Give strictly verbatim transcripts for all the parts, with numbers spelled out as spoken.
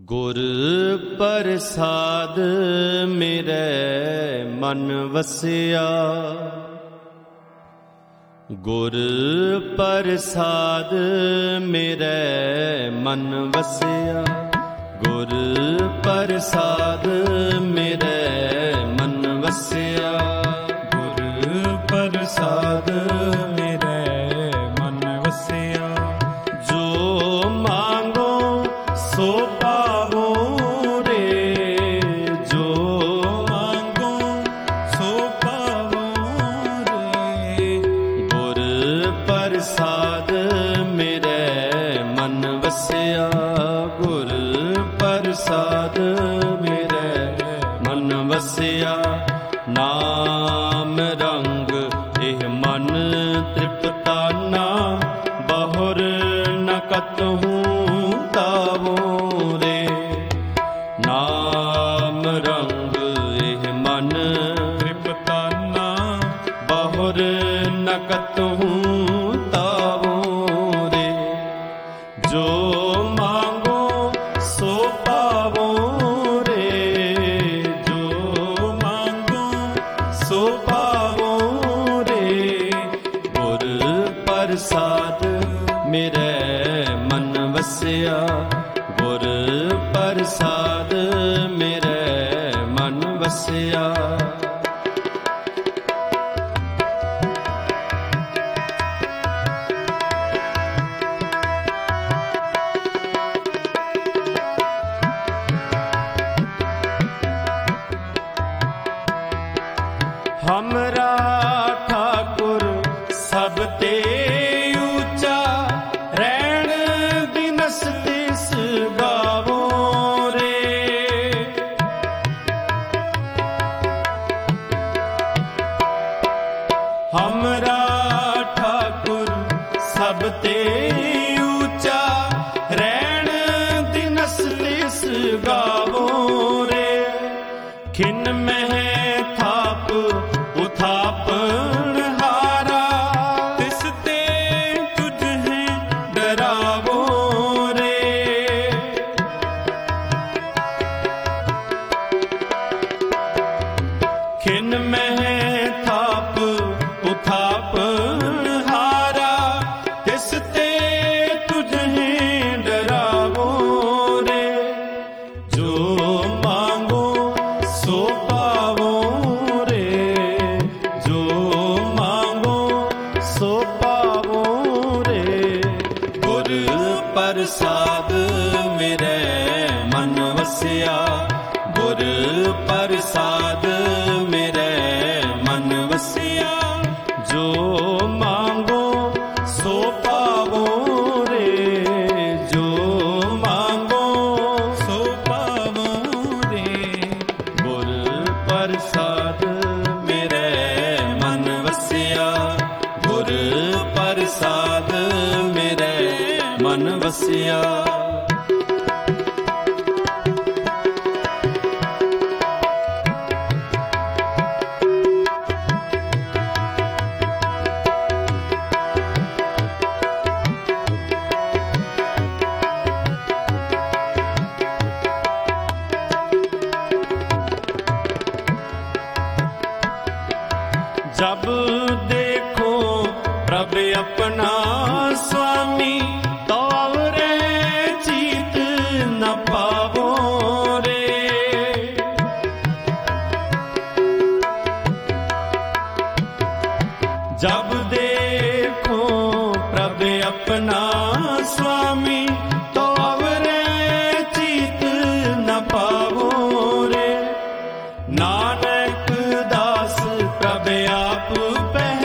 ਗੁਰ ਪ੍ਰਸਾਦ ਮੇਰੇ ਮਨ ਵਸਿਆ, ਗੁਰ ਪ੍ਰਸਾਦ ਮੇਰੇ ਮਨ ਵਸਿਆ, ਗੁਰ ਪ੍ਰਸਾਦ ਮੇਰੇ ਮਨ ਵਸਿਆ, ਗੁਰ ਪ੍ਰਸਾਦ ਮੇਰੇ ਮਨ ਵਸਿਆ। ਜੋ ਮੰਗੋ ਸੋ ਪਾਵੋ ਰੇ, ਜੋ ਮੰਗੋ ਸੋ ਪਾਵੋ ਰੇ। ਗੁਰ ਪ੍ਰਸਾਦ ਮੇਰੇ ਮਨ ਵਸਿਆ, ਗੁਰ ਪ੍ਰਸਾਦ ਮੇਰੇ ਮਨ ਵਸਿਆ। ਨਾਮ ਰੰਗ ਇਹ ਮਨ ਤ੍ਰਿਪਤਾਨਾ, ਬਹੁਰ ਨ ਕਤਹੂੰ ਤਾਵੋ ਰੇ। ਨਾਮ ਰੰਗ ਇਹ ਮਨ ਤ੍ਰਿਪਤਾਨਾ, ਬਹੁਰ ਨ ਕਤਹੂੰ ਤਾਵੋ ਰੇ। ਜੋ ਮੰਗੋ ਸੋ ਪਾਵੋ ਰੇ, ਜੋ ਮੰਗੋ ਸੋ ਪਾਵੋ ਰੇ। ਗੁਰ ਪ੍ਰਸਾਦ ਮੇਰੇ ਮਨ ਵਸਿਆ, ਗੁਰ ਪ੍ਰਸਾਦ ਮੇਰੇ ਮਨ ਵਸਿਆ। हमरा ठाकुर सब ते ऊंचा, रैण दिनस तिस गावो रे। हमरा ठाकुर सब ते ऊंचा, रैण दिनस तिस गावो रे। खिन मह थाप उथापन हारा, तिस ते तुझे डरावो रे। खिन मह थाप उथापन हारा, तिस ते तुझे डरावो रे। जो मांगो सो पावो रे, जो मांगो सो पावो रे। गुर प्रसाद मेरे मन वसिया, गुर प्रसाद मेरे मन वसिया। जो मांगो सो पावो रे, जो मांगो सो पावो रे। गुर प्रसाद मेरे मन वसिया, गुर प्रसाद मेरे मन वसिया। जब देखो प्रभ अपना स्वामी, तो रे जीत न पावो रे। जब देखो प्रभ अपना स्वामी, तो रे जीत न पावो रे। नानक दास प्रभ आप पह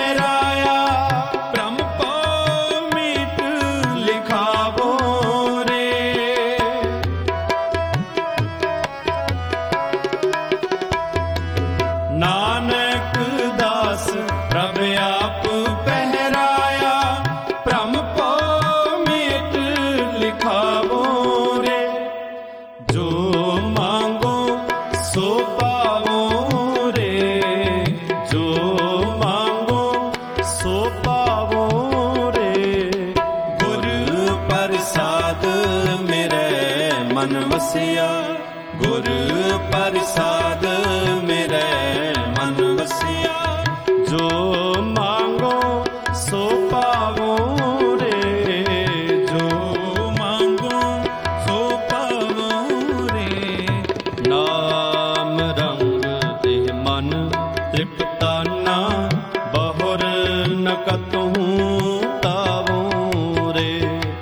ਵਸਿਆ, ਗੁਰ ਪ੍ਰਸਾਦ ਮੇਰੇ ਮਨ ਵਸਿਆ। ਜੋ ਮੰਗੋ ਸੋ ਪਾਵੋ ਰੇ, ਜੋ ਮੰਗੋ ਸੋ ਪਾਵੋ ਰੇ। ਨਾਮ ਰੰਗ ਇਹ ਮਨ ਤ੍ਰਿਪਤਾਨਾ, ਬਹੁਰ ਨ ਕਤਹੂੰ ਤਾਵੋ ਰੇ।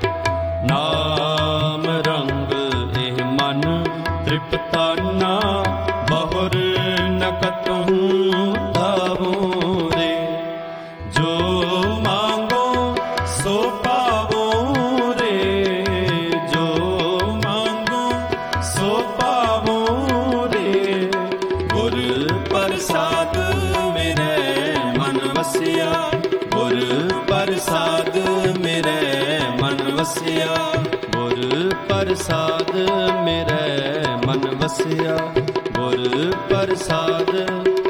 ਨਾਮ ਰੰਗ ਇਹ ਮਨ ਤ੍ਰਿਪਤਾਨਾ, ਬਹੁਰ ਨ ਕਤਹੂੰ ਤਾਵੋ ਰੇ। ਜੋ ਮੰਗੋ ਸੋ ਪਾਵੋ ਰੇ, ਜੋ ਮੰਗੋ ਸੋ ਪਾਵੋ ਰੇ। ਗੁਰ ਪ੍ਰਸਾਦ ਮੇਰੇ ਮਨ ਵਸਿਆ, ਗੁਰ ਪ੍ਰਸਾਦ ਮੇਰੇ ਮਨ ਵਸਿਆ, ਗੁਰ ਪ੍ਰਸਾਦ ਮੇਰੇ ਮਨ ਵਸਿਆ, ਗੁਰ ਪ੍ਰਸਾਦ